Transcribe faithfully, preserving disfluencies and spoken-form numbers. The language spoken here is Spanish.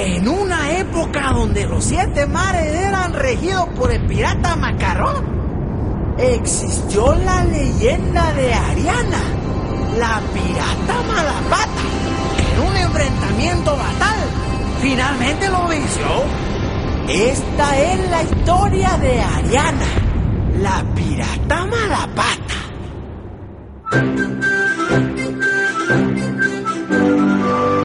En una época donde los siete mares eran regidos por el pirata Macarrón, existió la leyenda de Ariana, la pirata Malapata, que en un enfrentamiento fatal finalmente lo venció. Esta es la historia de Ariana, la pirata Malapata.